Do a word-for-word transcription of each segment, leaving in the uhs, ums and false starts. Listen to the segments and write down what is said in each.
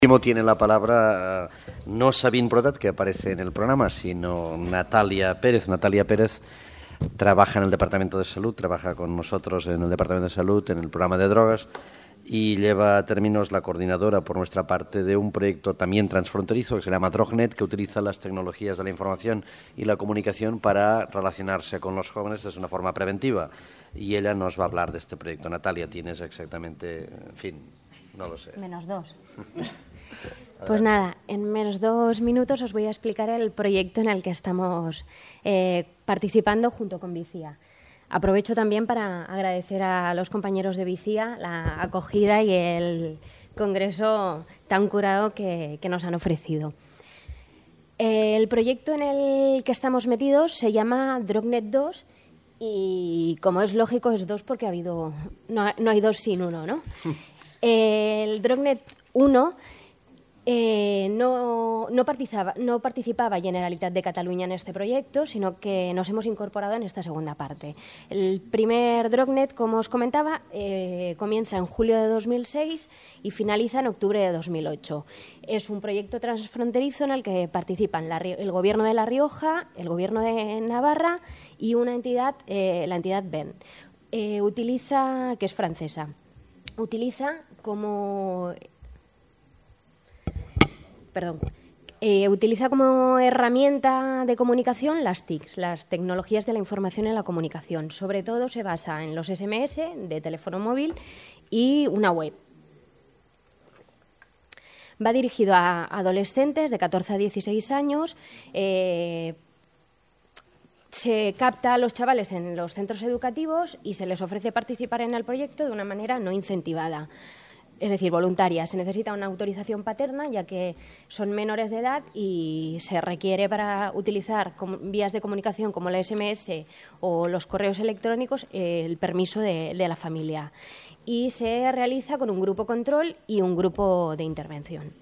Tiene la palabra no Sabine Brodat, que aparece en el programa, sino Natalia Pérez. Natalia Pérez trabaja en el Departamento de Salud, trabaja con nosotros en el Departamento de Salud, en el programa de drogas, y lleva a términos la coordinadora por nuestra parte de un proyecto también transfronterizo que se llama DrogNet, que utiliza las tecnologías de la información y la comunicación para relacionarse con los jóvenes de una forma preventiva. Y ella nos va a hablar de este proyecto. Natalia, tienes exactamente, en fin, no lo sé. Menos dos. Pues nada, en menos dos minutos os voy a explicar el proyecto en el que estamos eh, participando junto con Vicía. Aprovecho también para agradecer a los compañeros de Vicía la acogida y el congreso tan curado que, que nos han ofrecido. Eh, el proyecto en el que estamos metidos se llama DrogNet dos y, como es lógico, es dos porque ha habido, no, no hay dos sin uno, ¿no? El DrogNet uno Eh, no, no, participaba, no participaba Generalitat de Cataluña en este proyecto, sino que nos hemos incorporado en esta segunda parte. El primer DrogNet, como os comentaba, eh, comienza en julio de dos mil seis y finaliza en octubre de dos mil ocho. Es un proyecto transfronterizo en el que participan la, el Gobierno de La Rioja, el Gobierno de Navarra y una entidad, eh, la entidad B E N, eh, utiliza, que es francesa. Utiliza como... Perdón, eh, utiliza como herramienta de comunicación las T I Cs, las tecnologías de la información y la comunicación. Sobre todo se basa en los S M S de teléfono móvil y una web. Va dirigido a adolescentes de catorce a dieciséis años. Eh, se capta a los chavales en los centros educativos y se les ofrece participar en el proyecto de una manera no incentivada. Es decir, voluntaria. Se necesita una autorización paterna, ya que son menores de edad y se requiere para utilizar vías de comunicación como la S M S o los correos electrónicos eh, el permiso de, de la familia. Y se realiza con un grupo control y un grupo de intervención.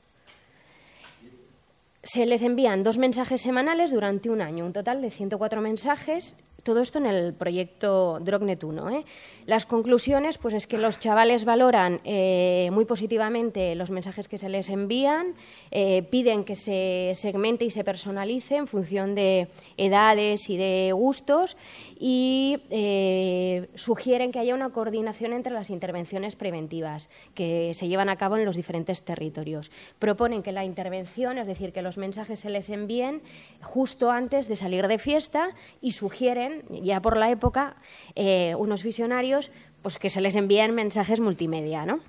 Se les envían dos mensajes semanales durante un año, un total de ciento cuatro mensajes. Todo esto en el proyecto DrogNet uno. ¿eh? Las conclusiones, pues es que los chavales valoran eh, muy positivamente los mensajes que se les envían, eh, piden que se segmente y se personalice en función de edades y de gustos y eh, sugieren que haya una coordinación entre las intervenciones preventivas que se llevan a cabo en los diferentes territorios. Proponen que la intervención, es decir, que los mensajes se les envíen justo antes de salir de fiesta y sugieren, ya por la época, eh, unos visionarios, pues que se les envían mensajes multimedia, ¿no?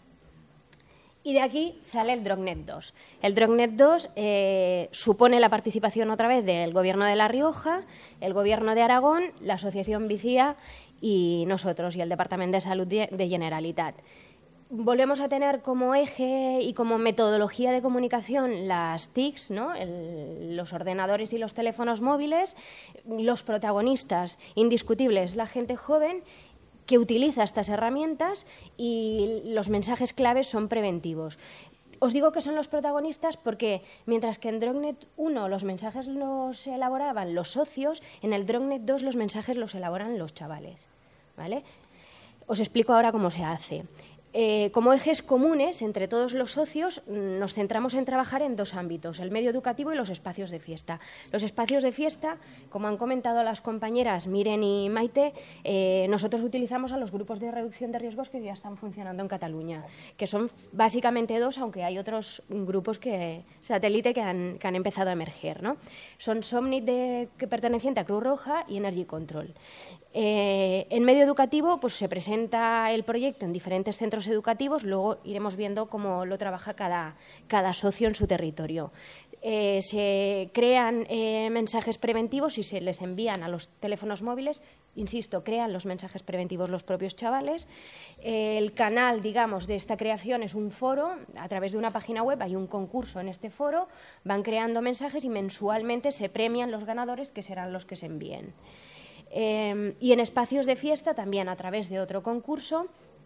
Y de aquí sale el DrogNet dos. El DrogNet dos eh, supone la participación otra vez del Gobierno de La Rioja, el Gobierno de Aragón, la Asociación Vicía y nosotros, y el Departamento de Salud de Generalitat. Volvemos a tener como eje y como metodología de comunicación las T I Cs, ¿no? El, los ordenadores y los teléfonos móviles, los protagonistas indiscutibles, la gente joven que utiliza estas herramientas y los mensajes claves son preventivos. Os digo que son los protagonistas porque mientras que en DrogNet uno los mensajes los elaboraban los socios, en el DrogNet dos los mensajes los elaboran los chavales, ¿vale? Os explico ahora cómo se hace. Eh, como ejes comunes entre todos los socios nos centramos en trabajar en dos ámbitos, el medio educativo y los espacios de fiesta. Los espacios de fiesta, como han comentado las compañeras Miren y Maite, eh, nosotros utilizamos a los grupos de reducción de riesgos que ya están funcionando en Cataluña, que son básicamente dos, aunque hay otros grupos que, satélite que han, que han empezado a emerger, ¿no? Son Somnit, de, que perteneciente a Cruz Roja, y Energy Control. Eh, en medio educativo pues, se presenta el proyecto en diferentes centros educativos, luego iremos viendo cómo lo trabaja cada, cada socio en su territorio. Eh, se crean eh, mensajes preventivos y se les envían a los teléfonos móviles, insisto, crean los mensajes preventivos los propios chavales. Eh, el canal, digamos, de esta creación es un foro, a través de una página web hay un concurso en este foro, van creando mensajes y mensualmente se premian los ganadores, que serán los que se envíen. Eh, y en espacios de fiesta también a través de otro concurso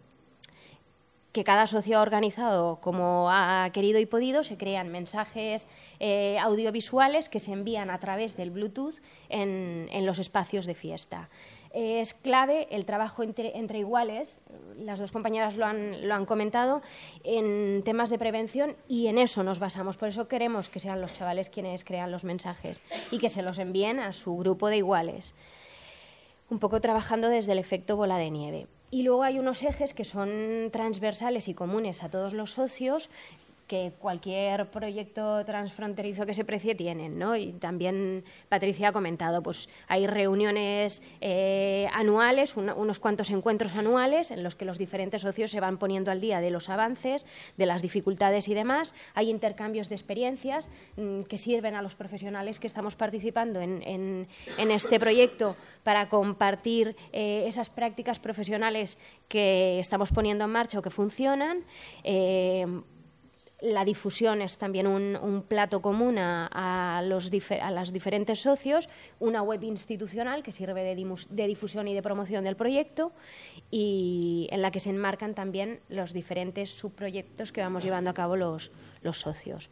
que cada socio ha organizado como ha querido y podido, se crean mensajes eh, audiovisuales que se envían a través del Bluetooth en, en los espacios de fiesta. es clave el trabajo entre, entre iguales, las dos compañeras lo han, lo han comentado, en temas de prevención, y en eso nos basamos. Por eso queremos que sean los chavales quienes crean los mensajes y que se los envíen a su grupo de iguales. Un poco trabajando desde el efecto bola de nieve. Y luego hay unos ejes que son transversales y comunes a todos los socios, que cualquier proyecto transfronterizo que se precie tienen, ¿no? Y también Patricia ha comentado, pues hay reuniones eh, anuales, un, unos cuantos encuentros anuales en los que los diferentes socios se van poniendo al día de los avances, de las dificultades y demás. Hay intercambios de experiencias mmm, que sirven a los profesionales que estamos participando en, en, en este proyecto para compartir eh, esas prácticas profesionales que estamos poniendo en marcha o que funcionan. Eh, La difusión es también un, un plato común a, a, los difer, a los diferentes socios, una web institucional que sirve de, dimus, de difusión y de promoción del proyecto, y en la que se enmarcan también los diferentes subproyectos que vamos llevando a cabo los, los socios.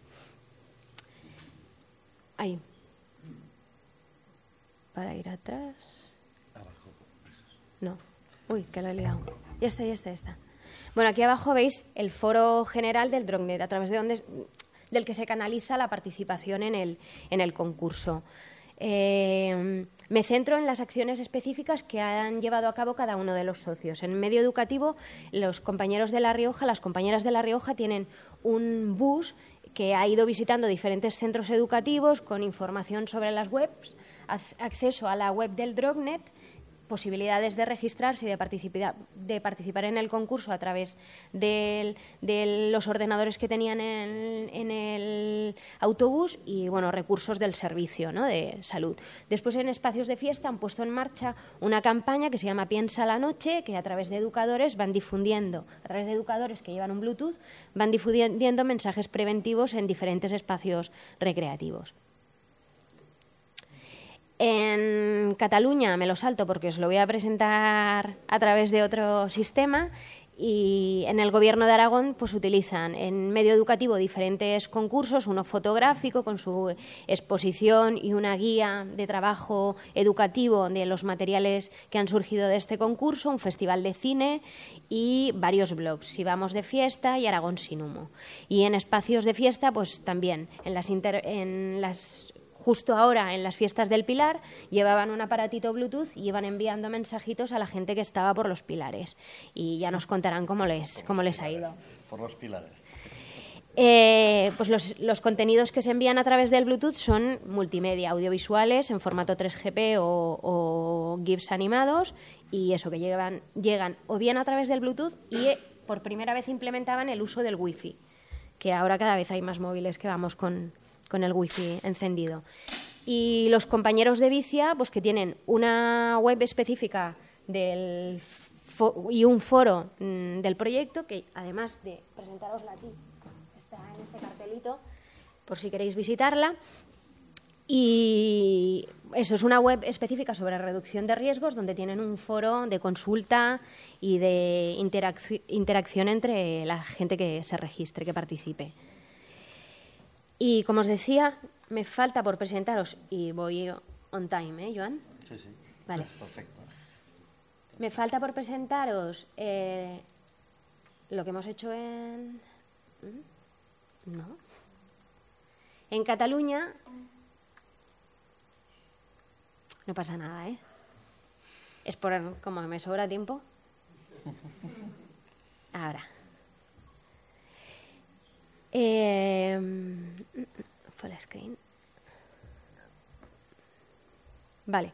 Ahí. Para ir atrás. No. Uy, que lo he liado. Ya está, ya está, ya está. Bueno, aquí abajo veis el foro general del DROCNET, a través de donde, del que se canaliza la participación en el, en el concurso. Eh, me centro en las acciones específicas que han llevado a cabo cada uno de los socios. En medio educativo, los compañeros de La Rioja, las compañeras de La Rioja tienen un bus que ha ido visitando diferentes centros educativos con información sobre las webs, acceso a la web del DROCNET, posibilidades de registrarse y de participar, de participar en el concurso a través de, de los ordenadores que tenían en, en el autobús y, bueno, recursos del servicio, ¿no?, de salud. Después, en espacios de fiesta, han puesto en marcha una campaña que se llama Piensa la Noche, que a través de educadores van difundiendo, a través de educadores que llevan un Bluetooth, van difundiendo mensajes preventivos en diferentes espacios recreativos. En Cataluña me lo salto porque os lo voy a presentar a través de otro sistema, y en el Gobierno de Aragón pues utilizan en medio educativo diferentes concursos, uno fotográfico con su exposición y una guía de trabajo educativo de los materiales que han surgido de este concurso, un festival de cine y varios blogs, Si vamos de fiesta y Aragón sin humo. Y en espacios de fiesta pues también en las, inter en las Justo ahora, en las fiestas del Pilar, llevaban un aparatito Bluetooth y iban enviando mensajitos a la gente que estaba por los pilares. Y ya nos contarán cómo les, cómo les ha ido. Por los pilares. Eh, pues los, los contenidos que se envían a través del Bluetooth son multimedia, audiovisuales en formato tres G P o, o GIFs animados, y eso, que llegan, llegan o bien a través del Bluetooth, y eh, por primera vez implementaban el uso del Wi-Fi, que ahora cada vez hay más móviles que vamos con... con el wifi encendido. Y los compañeros de Vicia, pues que tienen una web específica del y un foro mmm, del proyecto, que además de presentarosla aquí, está en este cartelito, por si queréis visitarla. Y eso, es una web específica sobre reducción de riesgos, donde tienen un foro de consulta y de interacc- interacción entre la gente que se registre, que participe. Y, como os decía, me falta por presentaros, y voy on time, ¿eh, Joan? Sí, sí. Vale. Perfecto. Me falta por presentaros eh, lo que hemos hecho en... No. En Cataluña... No pasa nada, ¿eh? Es por... como me sobra tiempo. Ahora. Eh, full screen. Vale.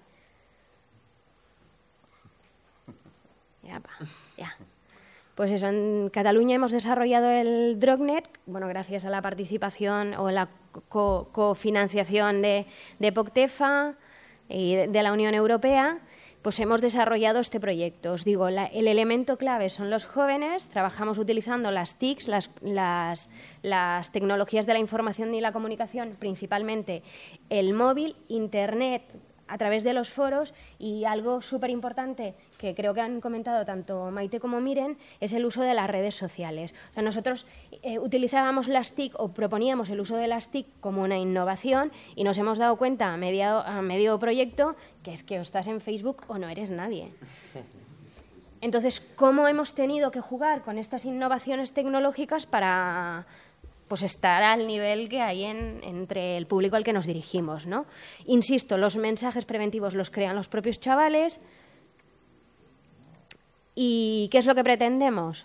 Ya, pa, ya. Pues eso, en Cataluña hemos desarrollado el DROCNET, bueno, gracias a la participación o la co cofinanciación de, de POCTEFA y de, de la Unión Europea. Pues hemos desarrollado este proyecto. Os digo, la, el elemento clave son los jóvenes. Trabajamos utilizando las T I Cs, las, las, las tecnologías de la información y la comunicación, principalmente el móvil, Internet, a través de los foros, y algo súper importante que creo que han comentado tanto Maite como Miren es el uso de las redes sociales. O sea, nosotros eh, utilizábamos las T I C o proponíamos el uso de las T I C como una innovación y nos hemos dado cuenta a, media, a medio proyecto que es que o estás en Facebook o no eres nadie. Entonces, ¿cómo hemos tenido que jugar con estas innovaciones tecnológicas para pues estar al nivel que hay en, entre el público al que nos dirigimos, ¿no? Insisto, los mensajes preventivos los crean los propios chavales. ¿Y qué es lo que pretendemos?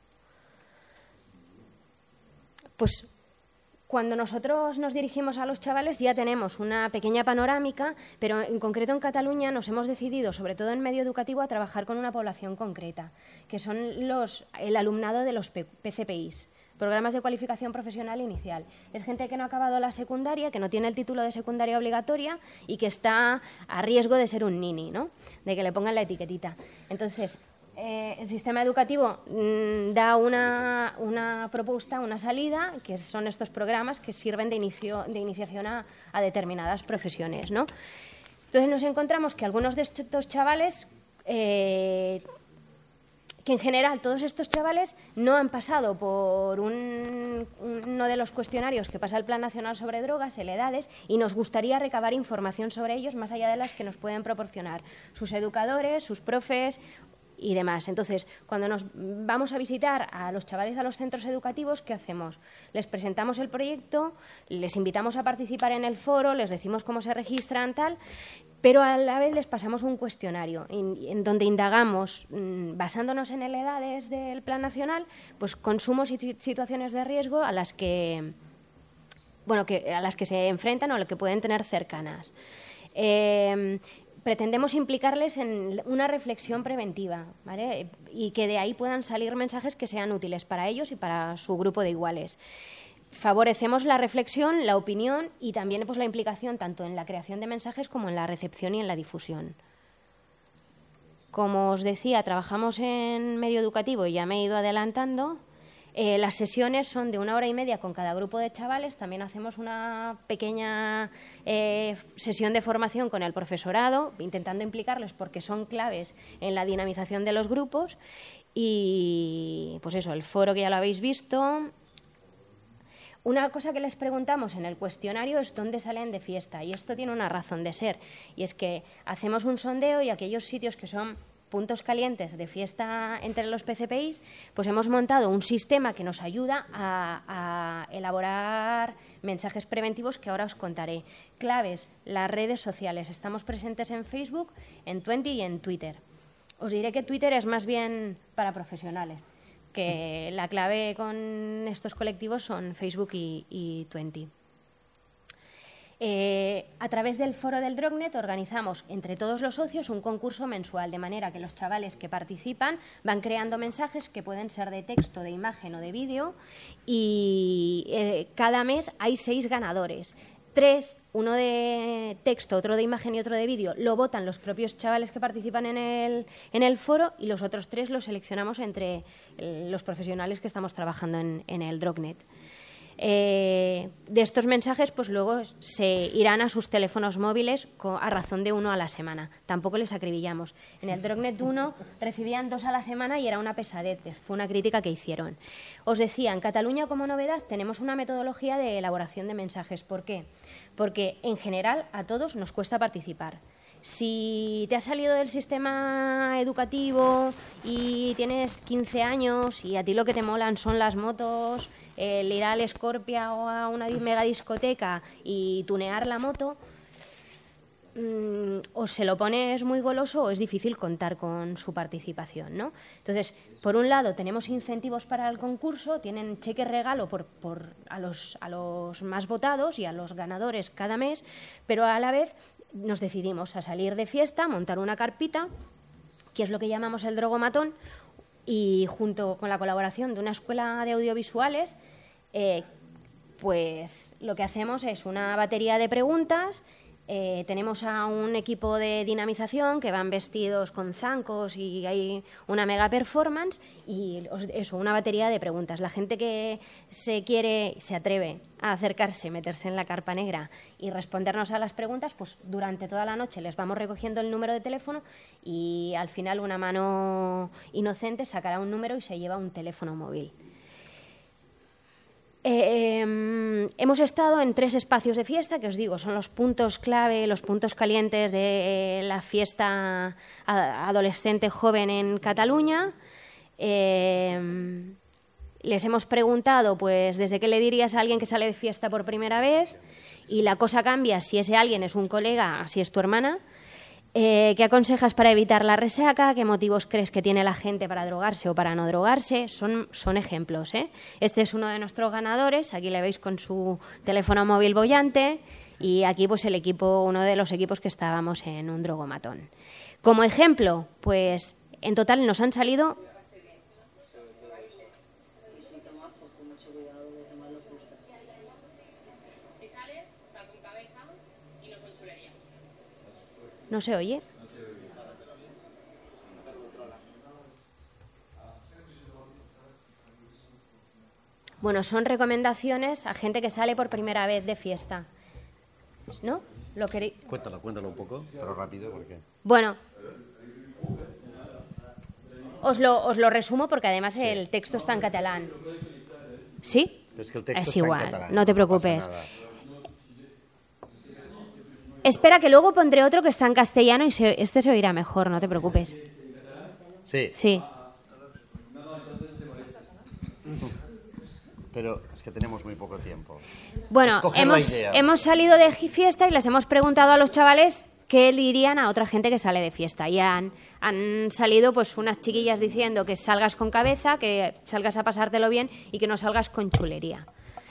Pues cuando nosotros nos dirigimos a los chavales ya tenemos una pequeña panorámica, pero en concreto en Cataluña nos hemos decidido, sobre todo en medio educativo, a trabajar con una población concreta, que son los, el alumnado de los P C P Is. Programas de cualificación profesional inicial. Es gente que no ha acabado la secundaria, que no tiene el título de secundaria obligatoria y que está a riesgo de ser un nini, ¿no? De que le pongan la etiquetita. Entonces, eh, el sistema educativo mmm, da una, una propuesta, una salida, que son estos programas que sirven de, inicio, de iniciación a, a determinadas profesiones, ¿no? Entonces nos encontramos que algunos de estos chavales... Eh, que en general todos estos chavales no han pasado por un, uno de los cuestionarios que pasa el Plan Nacional sobre Drogas, el EDADES, y nos gustaría recabar información sobre ellos más allá de las que nos pueden proporcionar sus educadores, sus profes y demás. Entonces, cuando nos vamos a visitar a los chavales a los centros educativos, ¿qué hacemos? Les presentamos el proyecto, les invitamos a participar en el foro, les decimos cómo se registran, tal, pero a la vez les pasamos un cuestionario en, en donde indagamos, mmm, basándonos en el EDADES del Plan Nacional, pues consumos y situaciones de riesgo a las que, bueno, que, a las que se enfrentan o a las que pueden tener cercanas. Eh, pretendemos implicarles en una reflexión preventiva, ¿vale? Y que de ahí puedan salir mensajes que sean útiles para ellos y para su grupo de iguales. Favorecemos la reflexión, la opinión y también pues, la implicación tanto en la creación de mensajes como en la recepción y en la difusión. Como os decía, trabajamos en medio educativo y ya me he ido adelantando. Eh, las sesiones son de una hora y media con cada grupo de chavales. También hacemos una pequeña eh, sesión de formación con el profesorado, intentando implicarles porque son claves en la dinamización de los grupos. Y pues eso, el foro que ya lo habéis visto. Una cosa que les preguntamos en el cuestionario es dónde salen de fiesta, y esto tiene una razón de ser, y es que hacemos un sondeo y aquellos sitios que son puntos calientes de fiesta entre los P C P Is, pues hemos montado un sistema que nos ayuda a, a elaborar mensajes preventivos que ahora os contaré. Claves, las redes sociales. Estamos presentes en Facebook, en Twenty y en Twitter. Os diré que Twitter es más bien para profesionales, que la clave con estos colectivos son Facebook y, y Twenty. Eh, a través del foro del Drognet organizamos entre todos los socios un concurso mensual, de manera que los chavales que participan van creando mensajes que pueden ser de texto, de imagen o de vídeo, y eh, cada mes hay seis ganadores. Tres, uno de texto, otro de imagen y otro de vídeo, lo votan los propios chavales que participan en el, en el foro, y los otros tres los seleccionamos entre los profesionales que estamos trabajando en, en el Drognet. Eh, de estos mensajes, pues luego se irán a sus teléfonos móviles a razón de uno a la semana. Tampoco les acribillamos. En el Drognet uno recibían dos a la semana y era una pesadez. Fue una crítica que hicieron. Os decía, en Cataluña como novedad tenemos una metodología de elaboración de mensajes. ¿Por qué? Porque en general a todos nos cuesta participar. Si te has salido del sistema educativo y tienes quince años y a ti lo que te molan son las motos, el ir al Scorpia o a una mega discoteca y tunear la moto, mmm, o se lo pones muy goloso o es difícil contar con su participación, ¿no? Entonces, por un lado tenemos incentivos para el concurso, tienen cheque regalo por, por, a, los, a los más votados y a los ganadores cada mes, pero a la vez nos decidimos a salir de fiesta, montar una carpita, que es lo que llamamos el drogomatón, y junto con la colaboración de una escuela de audiovisuales, eh, pues lo que hacemos es una batería de preguntas Eh, tenemos a un equipo de dinamización que van vestidos con zancos y hay una mega performance y eso, una batería de preguntas. La gente que se quiere, se atreve a acercarse, meterse en la carpa negra y respondernos a las preguntas, pues durante toda la noche les vamos recogiendo el número de teléfono y al final una mano inocente sacará un número y se lleva un teléfono móvil. Eh, eh, hemos estado en tres espacios de fiesta, que os digo, son los puntos clave, los puntos calientes de eh, la fiesta adolescente joven en Cataluña. Eh, les hemos preguntado, pues, desde qué le dirías a alguien que sale de fiesta por primera vez, y la cosa cambia si ese alguien es un colega, si es tu hermana. Eh, ¿Qué aconsejas para evitar la resaca? ¿Qué motivos crees que tiene la gente para drogarse o para no drogarse? Son, son ejemplos, ¿eh? Este es uno de nuestros ganadores, aquí le veis con su teléfono móvil bollante y aquí pues el equipo, uno de los equipos que estábamos en un drogomatón. Como ejemplo, pues en total nos han salido... ¿No se oye? Bueno, son recomendaciones a gente que sale por primera vez de fiesta, ¿no? ¿Lo queréis? Cuéntalo, cuéntalo un poco, pero rápido, porque... Bueno, os lo, os lo resumo porque además sí. El texto está en catalán. ¿Sí? Es que el texto es está igual, en catalán, no te no preocupes. pasa nada. Espera, que luego pondré otro que está en castellano y se, este se oirá mejor, no te preocupes. Sí. Sí. Pero es que tenemos muy poco tiempo. Bueno, hemos, hemos salido de fiesta y les hemos preguntado a los chavales qué le dirían a otra gente que sale de fiesta. Y han, han salido pues unas chiquillas diciendo que salgas con cabeza, que salgas a pasártelo bien y que no salgas con chulería.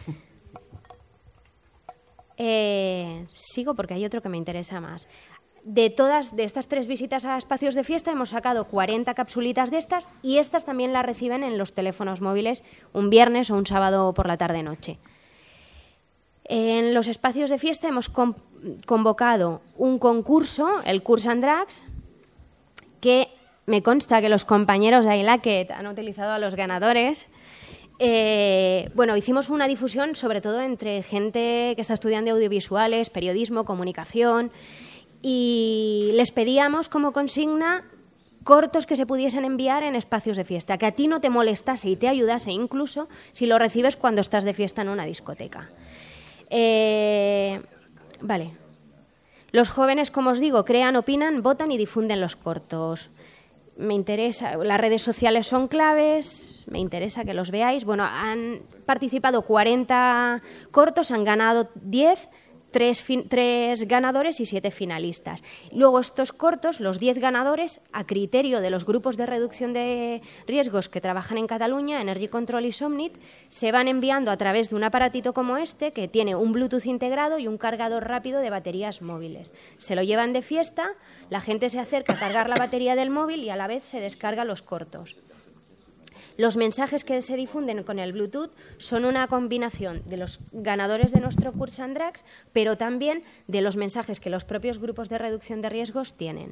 Eh, sigo porque hay otro que me interesa más. De todas de estas tres visitas a espacios de fiesta hemos sacado cuarenta capsulitas de estas y estas también las reciben en los teléfonos móviles un viernes o un sábado por la tarde-noche. En los espacios de fiesta hemos con, convocado un concurso, el Curs and Drags, que me consta que los compañeros de iLaket han utilizado a los ganadores. Eh, bueno, hicimos una difusión sobre todo entre gente que está estudiando audiovisuales, periodismo, comunicación y les pedíamos como consigna cortos que se pudiesen enviar en espacios de fiesta, que a ti no te molestase y te ayudase incluso si lo recibes cuando estás de fiesta en una discoteca. Eh, vale. Los jóvenes, como os digo, crean, opinan, votan y difunden los cortos. Me interesa, las redes sociales son claves, me interesa que los veáis. Bueno, han participado cuarenta cortos, han ganado diez, tres, fin, tres ganadores y siete finalistas. Luego estos cortos, los diez ganadores, a criterio de los grupos de reducción de riesgos que trabajan en Cataluña, Energy Control y Somnit, se van enviando a través de un aparatito como este que tiene un Bluetooth integrado y un cargador rápido de baterías móviles. Se lo llevan de fiesta, la gente se acerca a cargar la batería del móvil y a la vez se descarga los cortos. Los mensajes que se difunden con el Bluetooth son una combinación de los ganadores de nuestro Curs and Drags, pero también de los mensajes que los propios grupos de reducción de riesgos tienen.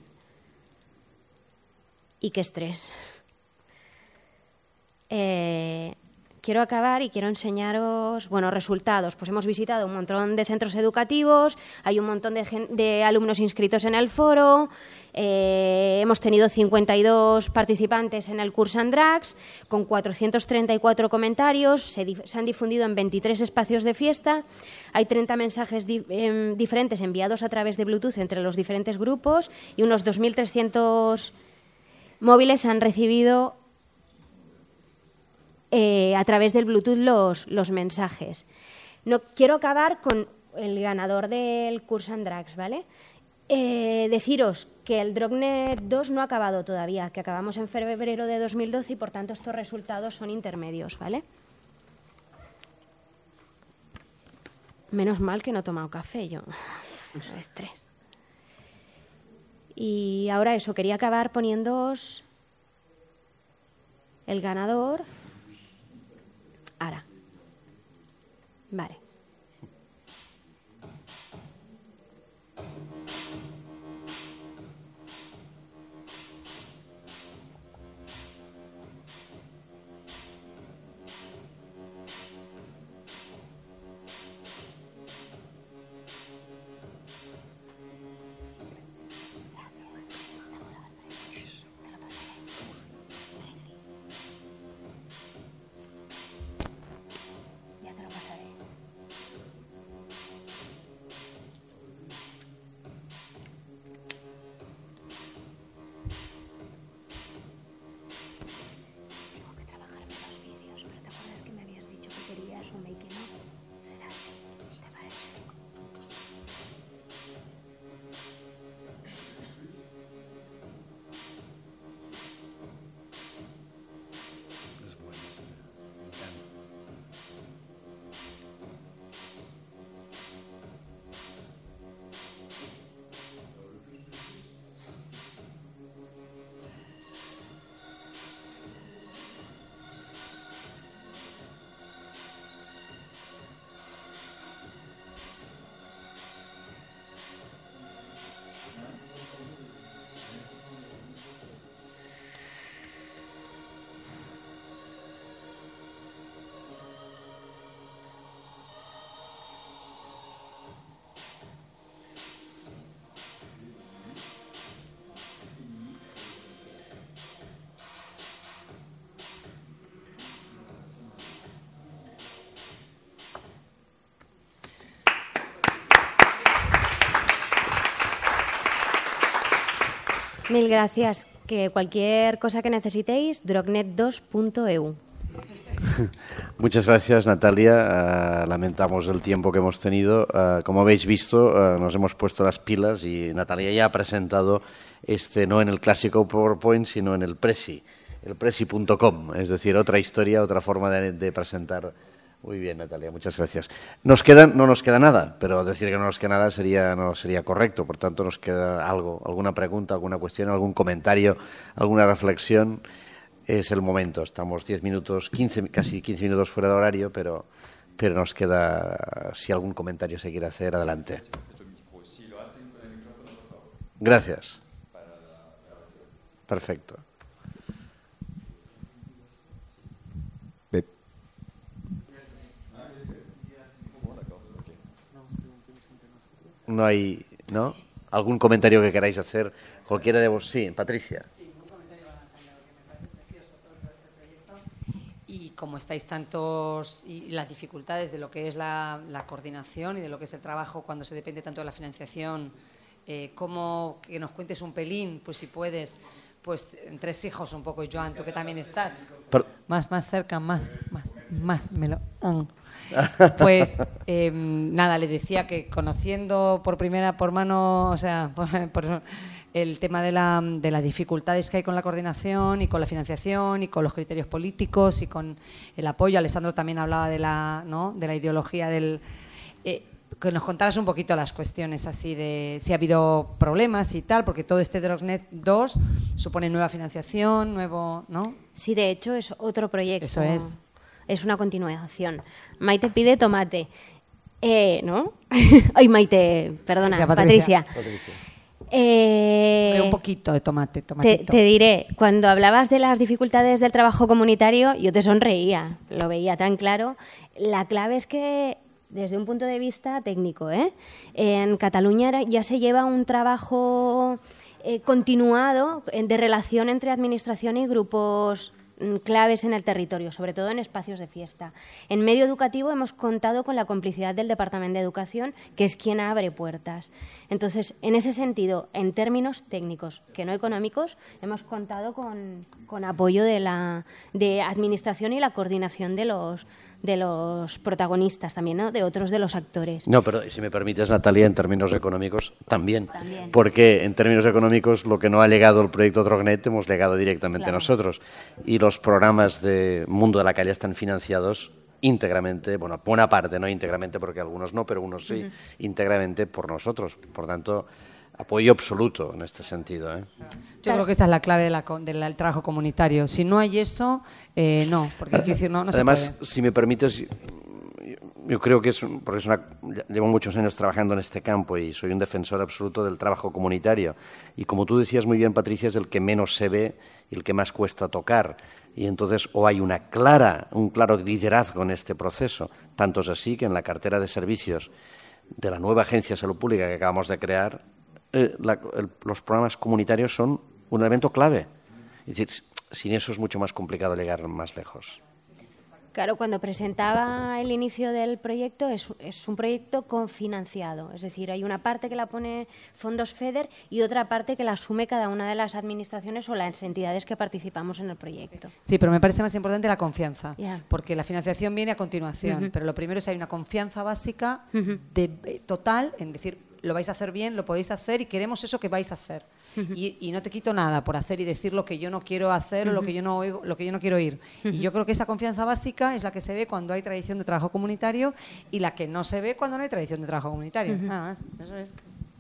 Y qué estrés. Eh, quiero acabar y quiero enseñaros, bueno, resultados. Pues hemos visitado un montón de centros educativos, hay un montón de, gen- de alumnos inscritos en el foro, eh, hemos tenido cincuenta y dos participantes en el Curs and Drags, con cuatrocientos treinta y cuatro comentarios, se, dif- se han difundido en veintitrés espacios de fiesta, hay treinta mensajes di- eh, diferentes enviados a través de Bluetooth entre los diferentes grupos y unos dos mil trescientos móviles han recibido Eh, a través del Bluetooth los, los mensajes. No, quiero acabar con el ganador del Curs and Drags, ¿vale? Eh, deciros que el Drognet dos no ha acabado todavía, que acabamos en febrero de dos mil doce y por tanto estos resultados son intermedios, ¿vale? Menos mal que no he tomado café yo. Estrés. Y ahora eso, quería acabar poniéndoos el ganador. Ahora. Vale. Mil gracias. Que cualquier cosa que necesitéis, drognet dos punto e u. Muchas gracias, Natalia. Uh, lamentamos el tiempo que hemos tenido. Uh, como habéis visto, uh, nos hemos puesto las pilas y Natalia ya ha presentado este no en el clásico PowerPoint, sino en el Prezi, el prezi punto com, es decir, otra historia, otra forma de, de presentar. Muy bien, Natalia, muchas gracias. Nos queda, no nos queda nada, pero decir que no nos queda nada sería, no sería correcto. Por tanto, nos queda algo, alguna pregunta, alguna cuestión, algún comentario, alguna reflexión. Es el momento. Estamos diez minutos, quince, casi quince minutos fuera de horario, pero, pero nos queda, si algún comentario se quiere hacer, adelante. Gracias. Perfecto. No hay, ¿no? ¿Algún comentario que queráis hacer? Cualquiera de vos. Sí, Patricia. Sí, un comentario a Natalia, que me parece precioso todo, todo este proyecto. Y como estáis tantos, y las dificultades de lo que es la, la coordinación y de lo que es el trabajo cuando se depende tanto de la financiación, eh, cómo que nos cuentes un pelín, pues si puedes, pues en tres hijos un poco, Joan, tú que también estás. Pero, más, más cerca, más, más, más, me lo... Mm. Pues eh, nada, le decía que conociendo por primera, por mano, o sea, por, por el tema de, la, de las dificultades que hay con la coordinación y con la financiación y con los criterios políticos y con el apoyo. Alessandro también hablaba de la, ¿no? de la ideología del... Eh, que nos contaras un poquito las cuestiones así de si ha habido problemas y tal, porque todo este Drognet dos supone nueva financiación, nuevo, ¿no? Sí, de hecho es otro proyecto. Eso es. Es una continuación. Maite pide tomate. Eh, ¿No? Ay, Maite, perdona, Patricia. Patricia. Patricia. Eh, un poquito de tomate, te, tomatito. te diré, cuando hablabas de las dificultades del trabajo comunitario, yo te sonreía, lo veía tan claro. La clave es que, desde un punto de vista técnico, ¿eh? en Cataluña ya se lleva un trabajo eh, continuado de relación entre administración y grupos claves en el territorio, sobre todo en espacios de fiesta. En medio educativo hemos contado con la complicidad del Departamento de Educación, que es quien abre puertas. Entonces, en ese sentido, en términos técnicos, que no económicos, hemos contado con, con apoyo de la de administración y la coordinación de los de los protagonistas también, ¿no? De otros de los actores. No, pero si me permites, Natalia, en términos económicos también, También. porque en términos económicos lo que no ha llegado el proyecto Drognet hemos legado directamente Claro. nosotros, y los programas de Mundo de la Calle están financiados íntegramente, bueno, buena parte, no íntegramente porque algunos no, pero unos sí, uh-huh. íntegramente por nosotros. Por tanto, apoyo absoluto en este sentido, ¿eh? Yo creo que esta es la clave de la, del trabajo comunitario. Si no hay eso, eh, no, porque hay que decir, no, no Además, se puede. si me permites, yo creo que es, porque es una, llevo muchos años trabajando en este campo y soy un defensor absoluto del trabajo comunitario. Y como tú decías muy bien, Patricia, es el que menos se ve y el que más cuesta tocar. Y entonces o hay una clara, un claro liderazgo en este proceso. Tanto es así que en la cartera de servicios de la nueva Agencia de Salud Pública que acabamos de crear, eh, la, el, los programas comunitarios son un elemento clave. Es decir, sin eso es mucho más complicado llegar más lejos. Claro, cuando presentaba el inicio del proyecto, es, es un proyecto confinanciado. Es decir, hay una parte que la pone Fondos FEDER y otra parte que la asume cada una de las administraciones o las entidades que participamos en el proyecto. Sí, pero me parece más importante la confianza, yeah. porque la financiación viene a continuación, uh-huh. pero lo primero es que hay una confianza básica uh-huh. de, eh, total en decir, lo vais a hacer bien, lo podéis hacer y queremos eso que vais a hacer. Uh-huh. Y, y no te quito nada por hacer y decir lo que yo no quiero hacer uh-huh. o lo que yo no oigo, lo que yo no quiero oír. Uh-huh. Y yo creo que esa confianza básica es la que se ve cuando hay tradición de trabajo comunitario y la que no se ve cuando no hay tradición de trabajo comunitario. Uh-huh. Nada más, eso es.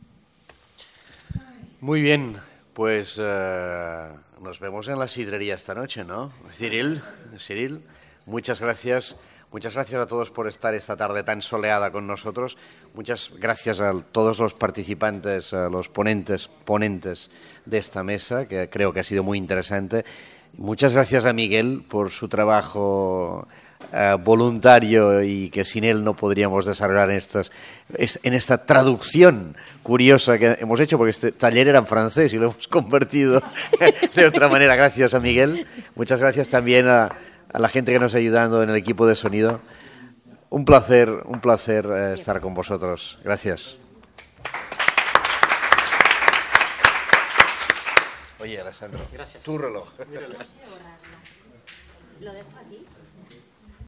Muy bien, pues uh, nos vemos en la sidrería esta noche, ¿no? Cyril, Cyril, muchas gracias. Muchas gracias a todos por estar esta tarde tan soleada con nosotros. Muchas gracias a todos los participantes, a los ponentes, ponentes de esta mesa, que creo que ha sido muy interesante. Muchas gracias a Miguel por su trabajo uh, voluntario y que sin él no podríamos desarrollar en, estas, en esta traducción curiosa que hemos hecho, porque este taller era en francés y lo hemos convertido de otra manera. Gracias a Miguel. Muchas gracias también a... a la gente que nos está ayudando en el equipo de sonido. Un placer, un placer eh, estar con vosotros. Gracias. Oye, Alessandro, Gracias. tu reloj. No sé borrarlo. ¿Lo dejo aquí?